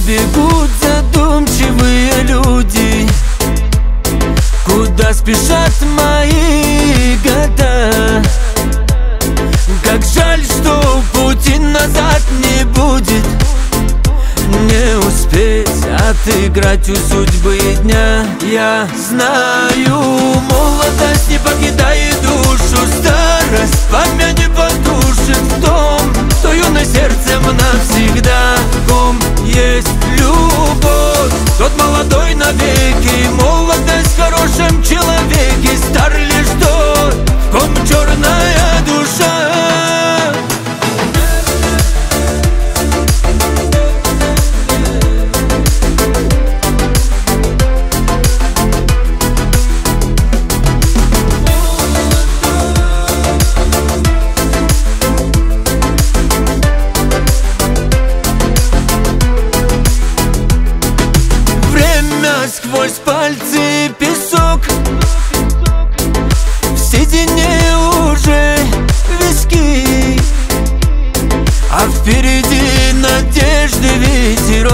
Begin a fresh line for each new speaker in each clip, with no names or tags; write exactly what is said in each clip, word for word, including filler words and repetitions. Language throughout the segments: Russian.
бегут задумчивые люди? Куда спешат мои года? Как жаль, что пути назад не будет. Не успеть отыграть у судьбы дня. Я знаю, молодость не покидает душу, старость пламя не потушит в том, что юное сердцем навсегда. В ком есть любовь, тот молодой навеки. Молодость в хорошем человеке, стар лишь тот, в ком черная душа. Сквозь пальцы песок, в седине уже виски, а впереди надежды ветерок.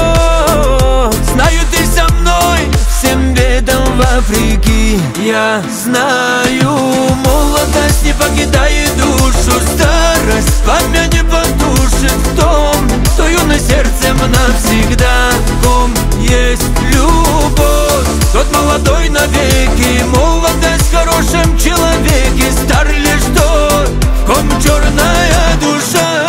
Знаю, ты со мной всем бедам вопреки. Я знаю, молодость не покидает душу, старость пламя не потушит в том, что юное сердцем навсегда. В ком есть любовь, тот молодой навеки. Молодость в хорошем человеке, стар лишь тот, в ком черная душа.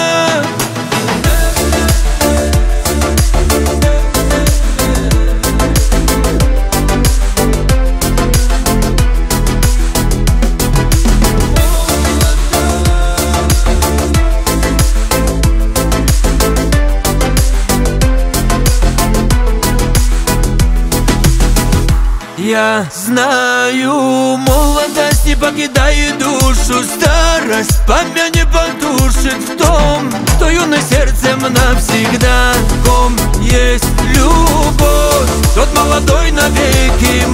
Я знаю, молодость не покидает душу, старость пламя не потушит в том, что юное сердцем навсегда. В ком есть любовь, тот молодой навеки.